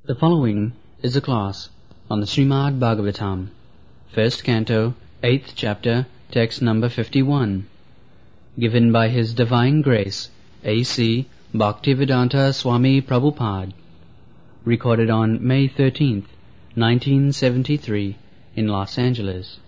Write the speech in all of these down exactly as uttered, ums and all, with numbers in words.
The following is a class on the Srimad Bhagavatam, first canto, eighth chapter, text number fifty-one, given by His Divine Grace, A C Bhaktivedanta Swami Prabhupada, recorded on May thirteenth, nineteen seventy-three, in Los Angeles.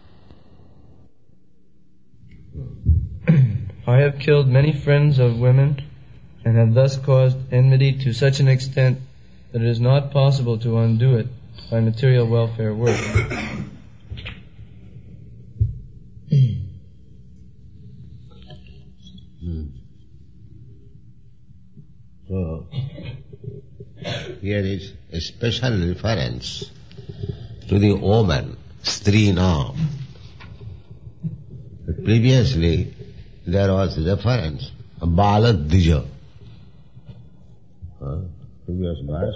I have killed many friends of women and have thus caused enmity to such an extent that it is not possible to undo it by material welfare work. So, here is a special reference to the woman, Strina. Previously, there was reference, Bala Dvija. Uh, previous verse.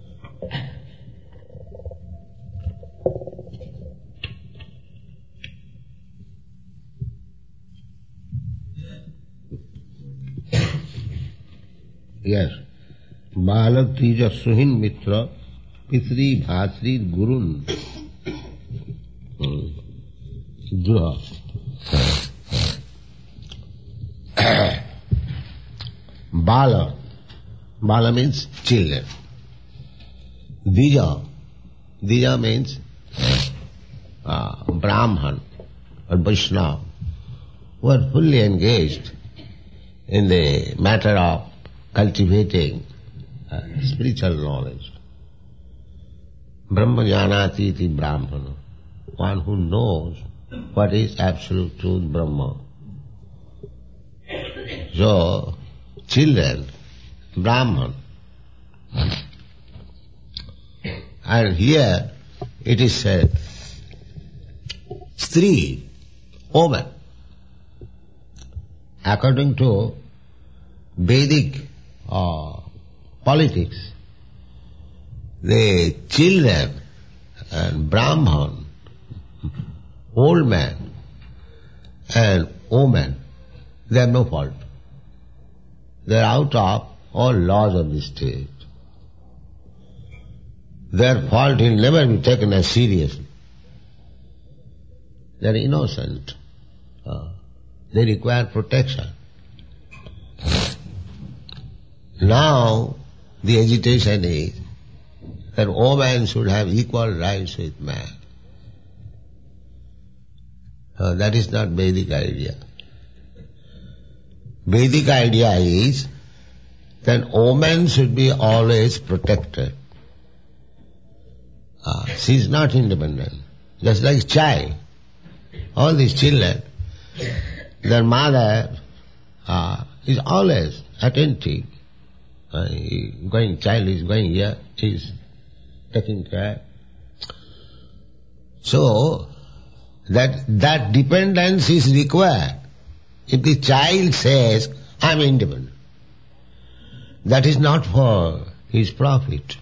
Yes. Bala Dvija Suhin Mitra Pitri Bhatri Gurun. Dura. Bala. Bala means children. Dvija. Dvija means uh, Brahman or Vaishnava who are fully engaged in the matter of cultivating uh, spiritual knowledge. Brahma janati iti Brahmana. One who knows what is absolute truth Brahma. So, children, Brahman. And here it is said, Stri, woman. According to Vedic uh, politics, the children and Brahman, old man and woman, they have no fault. They are out of all laws of the state. Their fault will never be taken as seriously. They are innocent. Uh, they require protection. Now, the agitation is that woman should have equal rights with man. Uh, that is not Vedic idea. Vedic idea is that woman should be always protected. Uh, she is not independent. Just like child. All these children, their mother uh, is always attentive. Uh, going, child is going here, she is taking care. So, that, that dependence is required. If the child says, I am independent, that is not for his profit.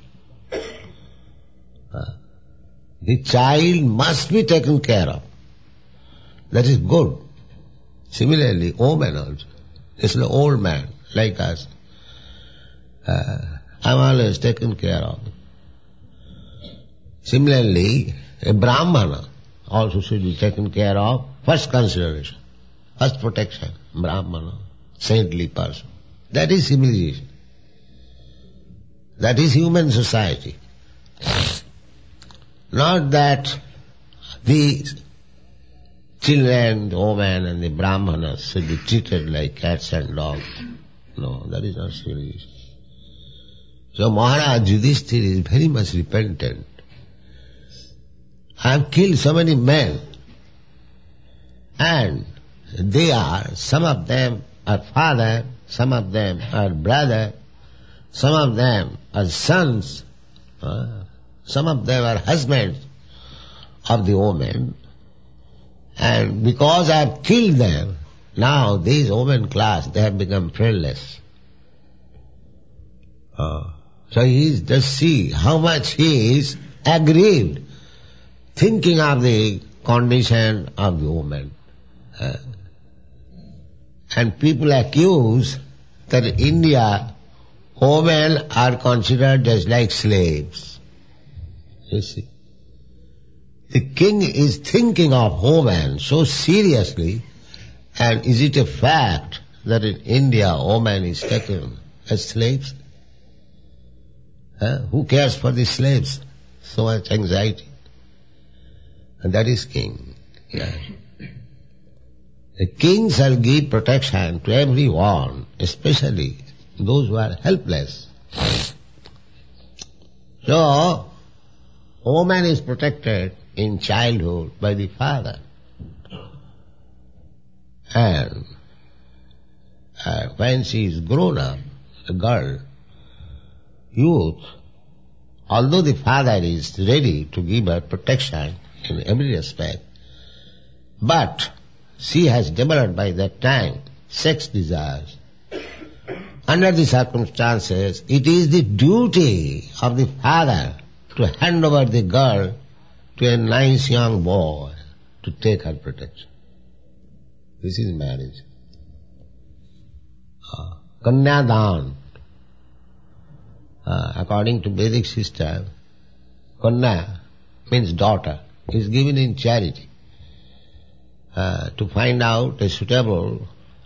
Uh, the child must be taken care of. That is good. Similarly, woman also. It's an old man like us. Uh, I am always taken care of. Similarly, a Brahmana also should be taken care of. First consideration, first protection, Brahmana, saintly person. That is civilization. That is human society. Not that the children, the women and the Brahmanas should be treated like cats and dogs. No, that is not civilization. So Maharaj Yudhishthira is very much repentant. I have killed so many men, and they are, some of them are father, some of them are brother, some of them are sons, uh, some of them are husbands of the woman, and because I have killed them, now these women class, they have become friendless. Uh, so he is, just see how much he is aggrieved, thinking of the condition of the woman. Uh, and people accuse that in India, women are considered just like slaves. You see. The king is thinking of woman so seriously, and is it a fact that in India woman is taken as slaves? Huh? Who cares for the slaves? So much anxiety. And that is king. Yeah. The king shall give protection to everyone, especially those who are helpless. So, woman is protected in childhood by the father. And uh, when she is grown up, a girl, youth, although the father is ready to give her protection in every respect, but she has developed by that time sex desires. Under the circumstances, it is the duty of the father to hand over the girl to a nice young boy to take her protection. This is marriage. Uh, Kanyadan. Uh, according to Vedic system, Kanya means daughter, is given in charity. Uh, to find out a suitable,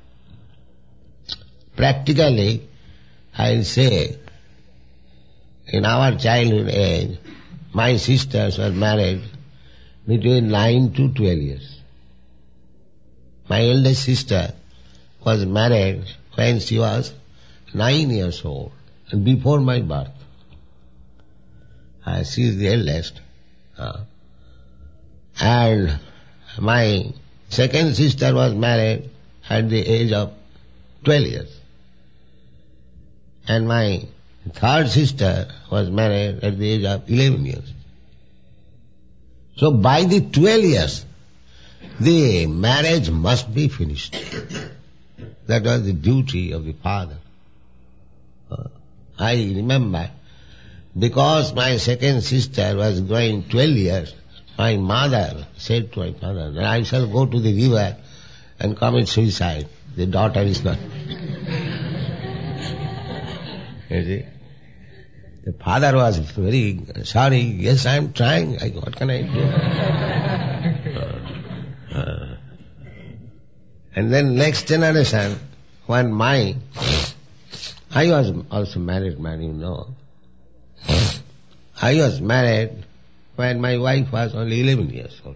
practically, I'll say, in our childhood age, my sisters were married between nine to twelve years. My eldest sister was married when she was nine years old, and before my birth. Uh, she is the eldest. Uh, and my second sister was married at the age of twelve years. And my third sister was married at the age of eleven years. So by the twelve years, the marriage must be finished. That was the duty of the father. Uh, I remember, because my second sister was going twelve years, my mother said to my father, that I shall go to the river and commit suicide. The daughter is not. You see? The father was very sorry. Yes, I am trying. I, what can I do? uh, uh, and then next generation, when my, I was also married man, you know. I was married when my wife was only eleven years old.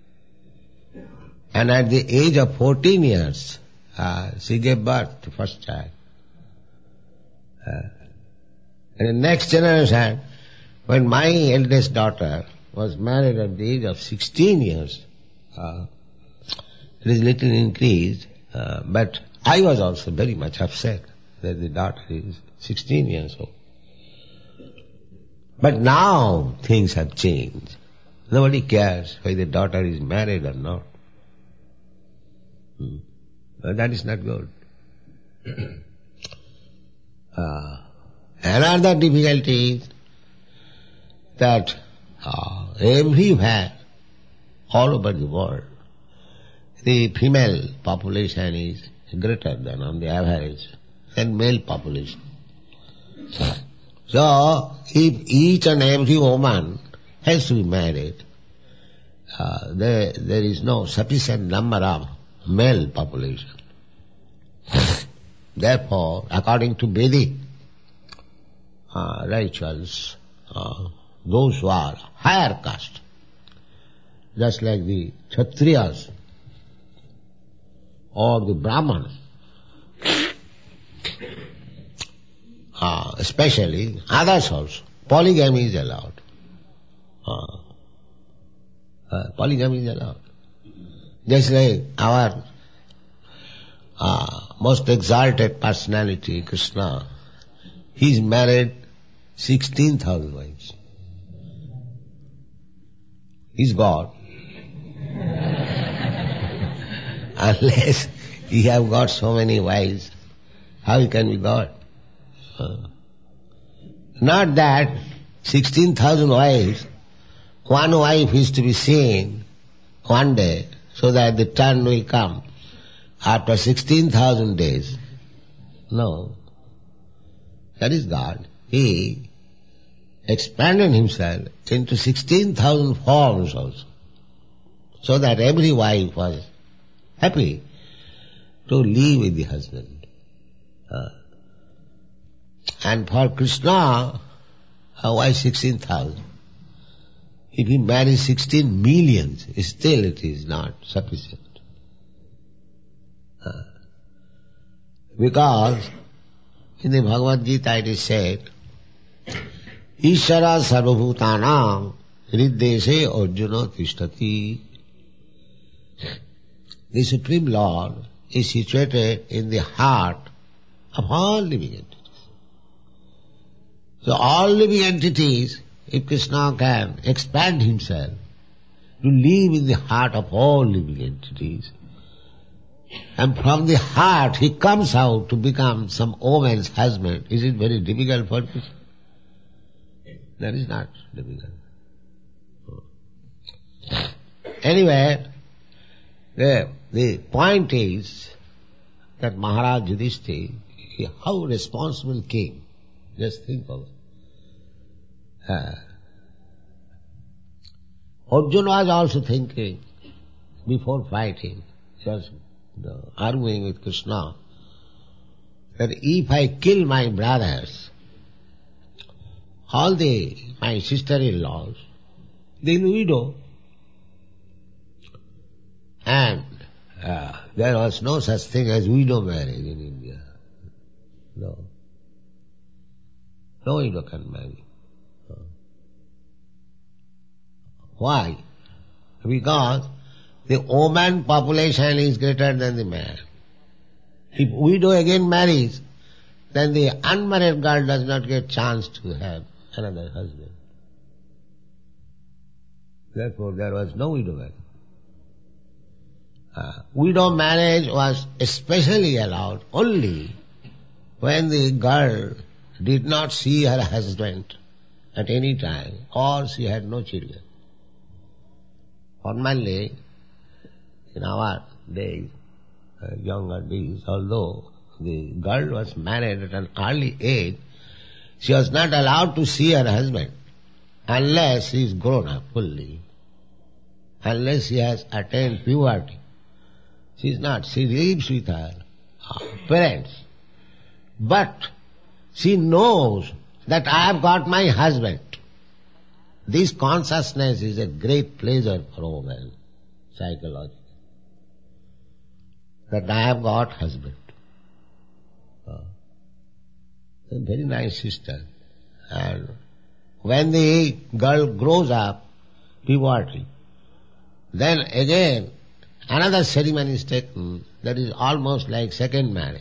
And at the age of fourteen years, uh, she gave birth to first child. Uh, and the next generation, when my eldest daughter was married at the age of sixteen years, uh, it is little increased, uh, but I was also very much upset that the daughter is sixteen years old. But now things have changed. Nobody cares whether the daughter is married or not. Hmm. But that is not good. uh, another difficulty is that uh, everywhere, all over the world, the female population is greater than on the average than male population. So, if each and every woman has to be married, uh, there, there is no sufficient number of male population. Therefore, according to Vedic uh, rituals, uh, those who are higher caste, just like the Kshatriyas or the Brahmanas, uh, especially others also, polygamy is allowed. Uh, uh, polygamy is allowed. Just like our uh, most exalted personality, Krishna, he's married sixteen thousand wives. He's God. Unless he have got so many wives, how he can be God? Uh, not that sixteen thousand wives, one wife is to be seen one day, so that the turn will come after sixteen thousand days. No. That is God. He expanded himself into sixteen thousand forms also, so that every wife was happy to live with the husband. Uh, and for Krishna, uh, why sixteen thousand? If he marries sixteen millions, still it is not sufficient. Uh, because in the Bhagavad Gita it is said, Ishara sarvabhutanam hriddeshe arjuna tishtati. The Supreme Lord is situated in the heart of all living entities. So all living entities, if Krishna can expand himself to live in the heart of all living entities, and from the heart he comes out to become some woman's husband, is it very difficult for Krishna? That is not difficult. Anyway, the, the point is that Maharaj Yudhishthira, how responsible king, just think of it. Uh, Arjuna was also thinking, before fighting, he was uh, arguing with Krishna, that if I kill my brothers, all the my sister-in-laws, they will widow. And uh, there was no such thing as widow marriage in India. No. No widow can marry. No. Why? Because the woman population is greater than the man. If widow again marries, then the unmarried girl does not get chance to have another husband. Therefore, there was no widow marriage. Uh, widow marriage was especially allowed only when the girl did not see her husband at any time, or she had no children. Formerly, in our days, uh, younger days, although the girl was married at an early age, she was not allowed to see her husband unless she is grown up fully, unless she has attained puberty. She is not. She lives with her parents. But she knows that I have got my husband. This consciousness is a great pleasure for a woman, psychologically. That I have got husband. Uh, a very nice sister. And when the girl grows up, puberty, then again another ceremony is taken that is almost like second marriage.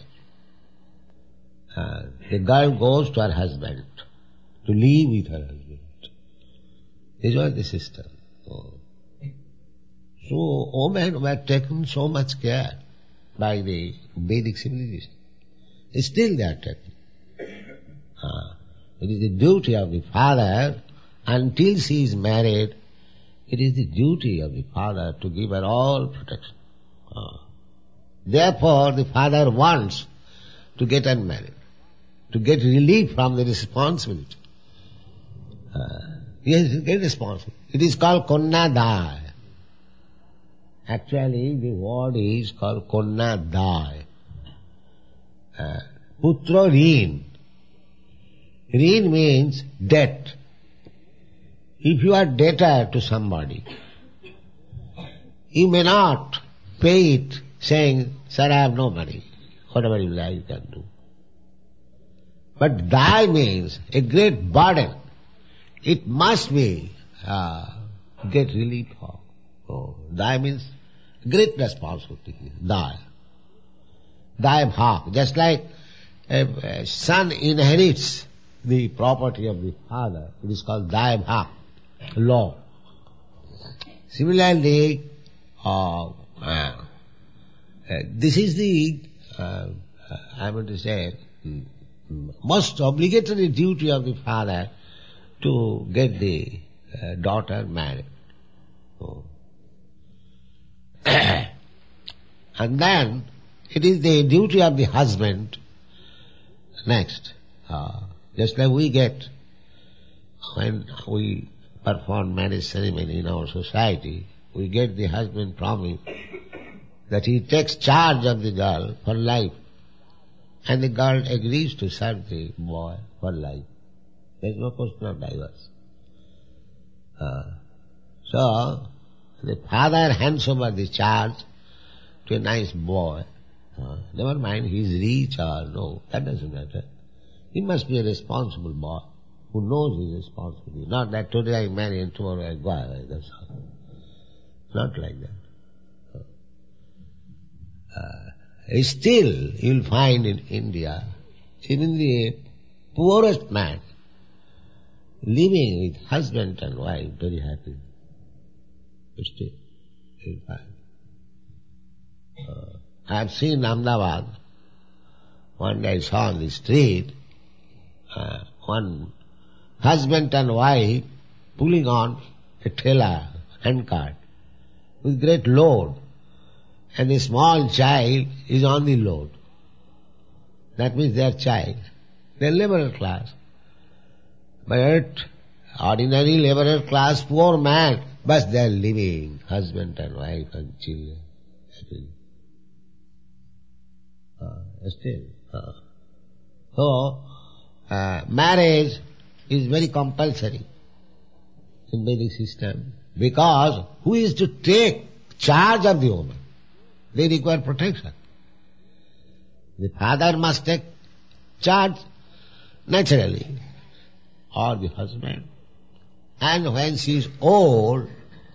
Uh, the girl goes to her husband to live with her husband. This was the system. Oh. So women were taken so much care by the Vedic civilization. Still they are taken. Uh, it is the duty of the father, until she is married, it is the duty of the father to give her all protection. Uh, therefore, the father wants to get unmarried, to get relief from the responsibility. Uh, yes, get responsible. It is called Konnadai. Actually, the word is called Konnadai. Uh, Putra Rin. Rin means debt. If you are debtor to somebody, you may not pay it saying, sir, I have no money. Whatever you like, you can do. But Dai means a great burden. It must be uh, get relief of. Oh, Dai means great responsibility. Dai. Dai bhag. Just like a, a son inherits the property of the father, it is called Dai bhag, law. Similarly, uh, uh, this is the, uh, I want to say, most obligatory duty of the father to get the uh, daughter married. Oh. And then it is the duty of the husband next. Uh, just like we get when we perform marriage ceremony in our society, we get the husband promise that he takes charge of the girl for life, and the girl agrees to serve the boy for life. There is no question of divorce. Uh, so, the father hands over the charge to a nice boy. Uh, never mind he is rich or no, that doesn't matter. He must be a responsible boy who knows his responsibility. Not that today I marry and tomorrow I go away, that's all. Not like that. Uh, still, you will find in India, even the poorest man living with husband and wife very happy. Still, you will find. Uh, I have seen Ahmedabad. One day I saw on the street uh, one husband and wife pulling on a trailer, handcart, with great load, and a small child is on the load. That means their child. They are labourer class. But ordinary labourer class, poor man, but they are living, husband and wife and children. Uh, still. Uh. So, uh, marriage is very compulsory in Vedic system, because who is to take charge of the woman? They require protection. The father must take charge naturally, or the husband. And when she is old,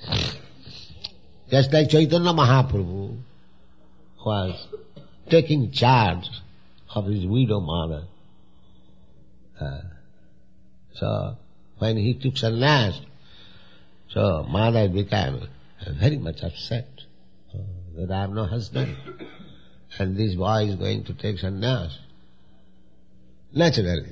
just like Chaitanya Mahaprabhu was taking charge of his widow mother. Uh, so, when he took sannyas, so mother became very much upset uh, that I have no husband and this boy is going to take sannyas. Naturally.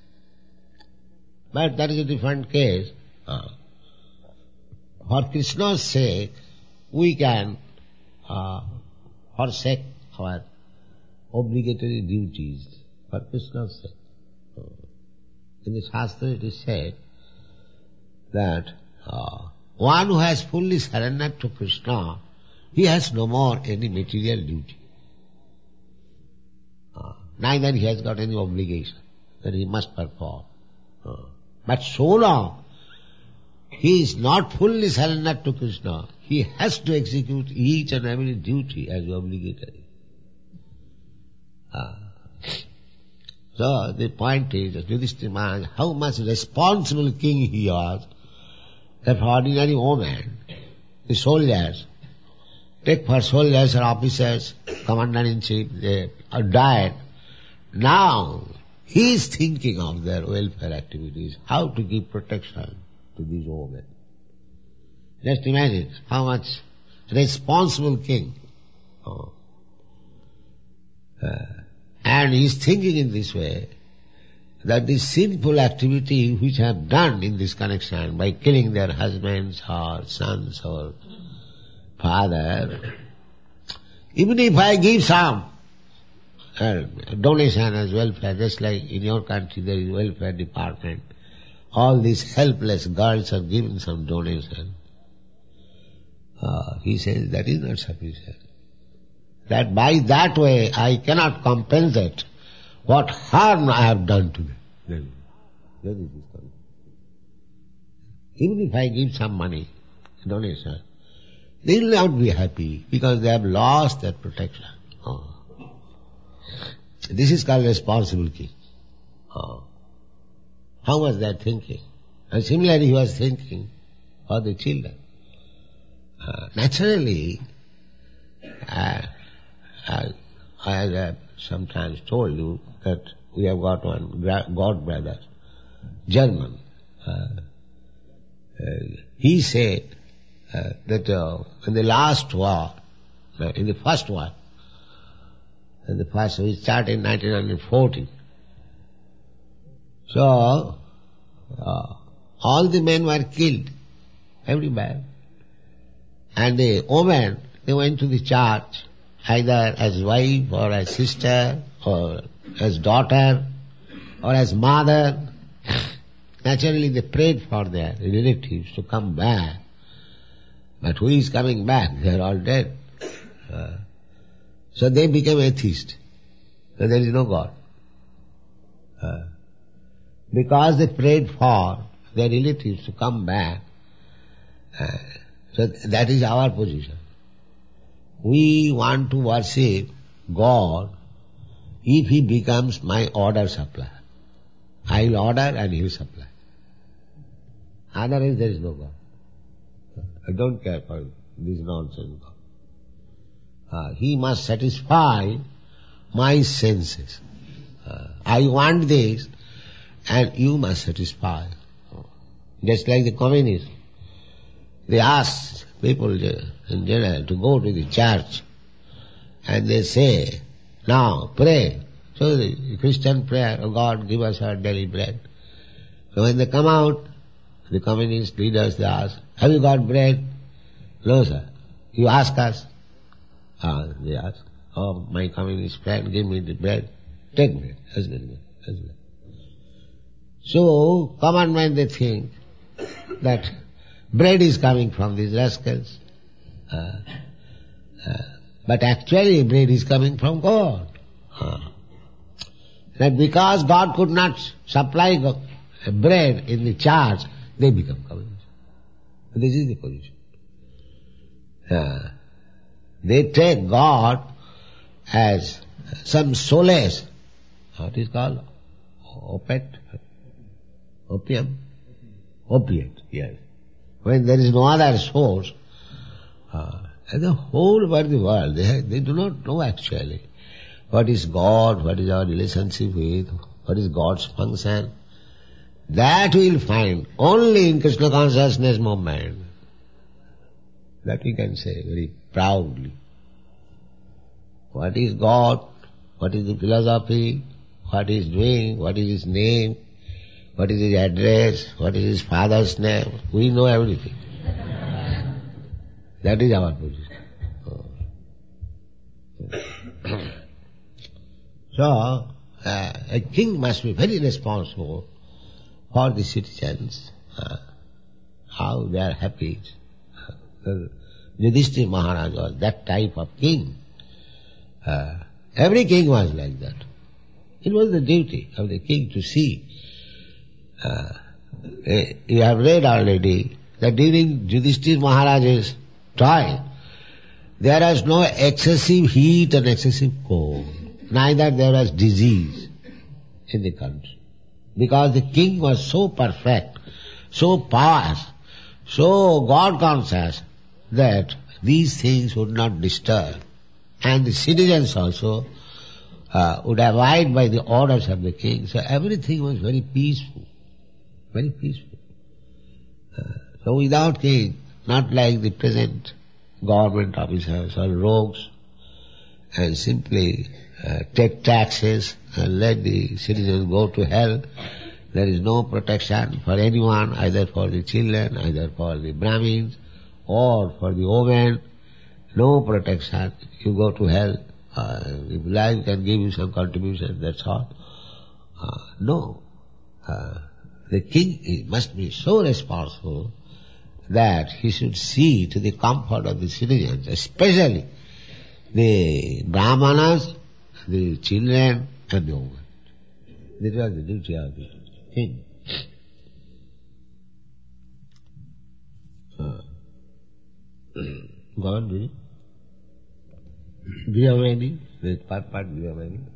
But that is a different case. Uh, for Krishna's sake, we can uh, forsake our obligatory duties for Krishna's sake. Uh, in the Shastra it is said that uh, one who has fully surrendered to Krishna, he has no more any material duty. Uh, neither he has got any obligation that he must perform. Uh, but so long he is not fully surrendered to Krishna, he has to execute each and every duty as obligatory. Uh, so the point is, Yudhishthira Maharaj, how much responsible king he was, that for ordinary woman, the soldiers, take for soldiers or officers, commander-in-chief, they are died. Now he is thinking of their welfare activities, how to give protection to these women. Just imagine how much responsible king. Oh. Uh, and he is thinking in this way, that this sinful activity which I have done in this connection, by killing their husbands or sons or father, even if I give some uh, donation as welfare, just like in your country there is welfare department, all these helpless girls are given some donation. Uh, he says that is not sufficient. That by that way I cannot compensate what harm I have done to them. Then, that is the story. Even if I give some money, donation, they will not be happy because they have lost their protection. Oh. This is called responsible king. Oh. How was that thinking? And similarly he was thinking for the children. Uh, naturally, uh, uh, I have sometimes told you that we have got one god brother, German. Uh, uh, he said uh, that uh, in the last war, uh, in the first war, in the first, we started in nineteen forty. So, uh, all the men were killed, every man. And the women, they went to the church, either as wife or as sister or as daughter or as mother. naturally they prayed for their relatives to come back. But who is coming back? They are all dead. Uh, so they became atheists. So there is no God. Uh, because they prayed for their relatives to come back. Uh, so that is our position. We want to worship God if He becomes my order supplier. I will order and He will supply. Otherwise there is no God. I don't care for this nonsense God. Uh, he must satisfy my senses. Uh, I want this and you must satisfy. Just like the communists. They ask people in general to go to the church and they say, now pray. So the Christian prayer, oh God, give us our daily bread. So when they come out, the communist leaders, they ask, have you got bread? No, sir. You ask us. Ah, they ask, oh, my communist friend, give me the bread. Take bread. As well, as well. So, common they think that bread is coming from these rascals. Uh, uh, but actually bread is coming from God. Uh, that because God could not supply bread in the church, they become communists. This is the position. Uh, they take God as some solace. What is called? Opiate? Opium? Opiate, yes. When there is no other source, uh, and the whole over the world, they, have, they do not know actually what is God, what is our relationship with, what is God's function. That we will find only in Krishna consciousness movement. That we can say very proudly. What is God? What is the philosophy? What he is doing? What is his name? What is his address? What is his father's name? We know everything. That is our position. So, uh, a king must be very responsible for the citizens, uh, how they are happy. Uh, Yudhishthira Maharaj was that type of king. Uh, every king was like that. It was the duty of the king to see. Uh, you have read already that during Yudhishthira Maharaj's time, there was no excessive heat and excessive cold. Neither there was disease in the country. Because the king was so perfect, so pious, so God-conscious, that these things would not disturb. And the citizens also uh, would abide by the orders of the king. So everything was very peaceful. Very peaceful. Uh, so without king, not like the present government officers or rogues, and simply uh, take taxes and let the citizens go to hell. There is no protection for anyone, either for the children, either for the Brahmins, or for the women. No protection. You go to hell. Uh, if life can give you some contribution, that's all. Uh, no. Uh, the king he must be so responsible that he should see to the comfort of the citizens, especially the Brahmanas, the children, and the women. This was the duty of the king. Uh, go on, do you? Do you have any? Part, part, do you have any?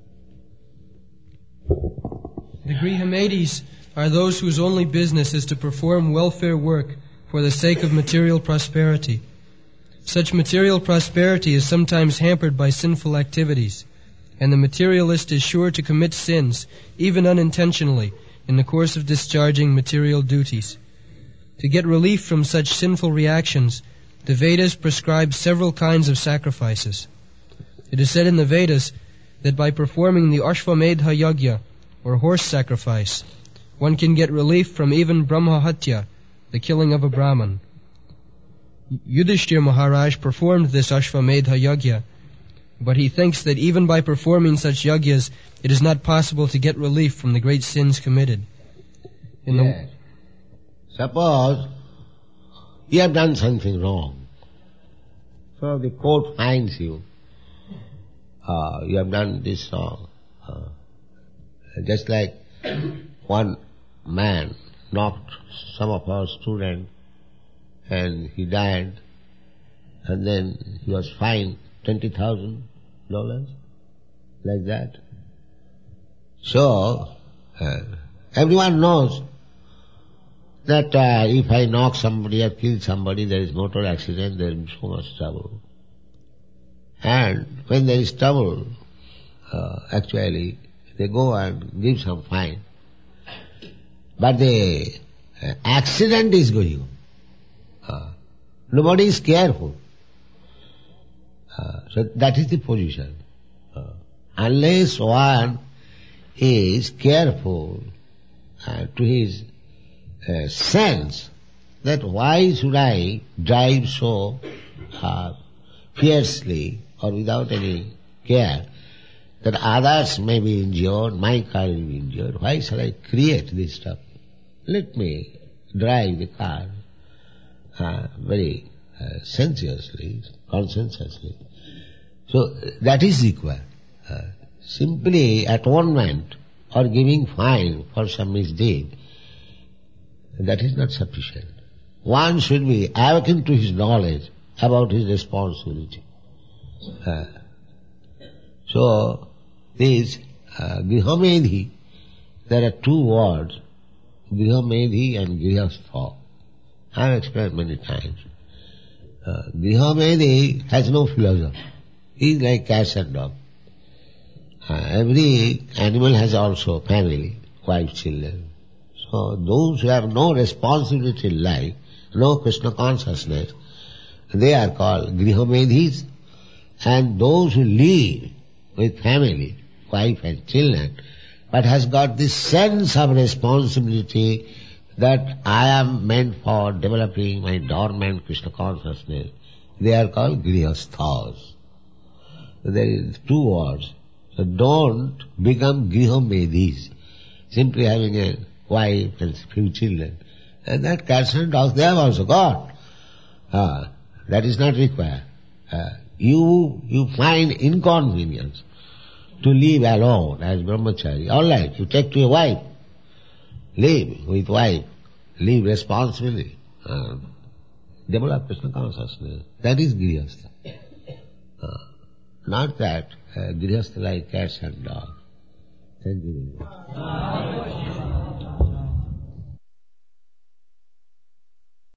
The Grihamatis are those whose only business is to perform welfare work for the sake of material prosperity. Such material prosperity is sometimes hampered by sinful activities, and the materialist is sure to commit sins, even unintentionally, in the course of discharging material duties. To get relief from such sinful reactions, the Vedas prescribe several kinds of sacrifices. It is said in the Vedas that by performing the Ashvamedha Yajna, or horse sacrifice, one can get relief from even Brahmahatya, the killing of a Brahman. Yudhishthira Maharaj performed this Ashvamedha Yajna, but he thinks that even by performing such yajnas, it is not possible to get relief from the great sins committed. In the, Yes. Suppose you have done something wrong. So the court finds you. Uh, you have done this wrong. Uh, just like one man knocked some of our students and he died, and then he was fined twenty thousand dollars, like that. So, uh, everyone knows that uh, if I knock somebody or kill somebody, there is motor accident, there is so much trouble. And when there is trouble, uh, actually, they go and give some fine. But the uh, accident is going on. Uh, nobody is careful. Uh, so that is the position. Uh, unless one is careful uh, to his uh, sense that why should I drive so uh, fiercely or without any care that others may be injured, my car will be injured, why shall I create this stuff? Let me drive the car uh, very uh, sensuously, conscientiously. So that is required. Uh, simply atonement or giving fine for some misdeed, that is not sufficient. One should be awakened to his knowledge about his responsibility. Uh, so, this uh, Grihamedhi, there are two words, Grihamedhi and Grihastha. I have explained many times. Uh, Grihamedhi has no philosophy. He is like cat and dog. Uh, every animal has also family, wife, children. So those who have no responsibility in life, no Krishna consciousness, they are called Grihamedhis. And those who live with family, wife and children, but has got this sense of responsibility that I am meant for developing my dormant Krishna consciousness, they are called Grihasthas. There is two words. So don't become Grihamedhis, simply having a wife and few children. And that cats and dogs they have also got. Uh, that is not required. Uh, you you find inconvenience to live alone as brahmachari. All right, you take to your wife, live with wife, live responsibly, uh, develop Krishna consciousness. That is Grihastha. Uh, not that uh, Grihastha like cats and dogs. Thank you very much.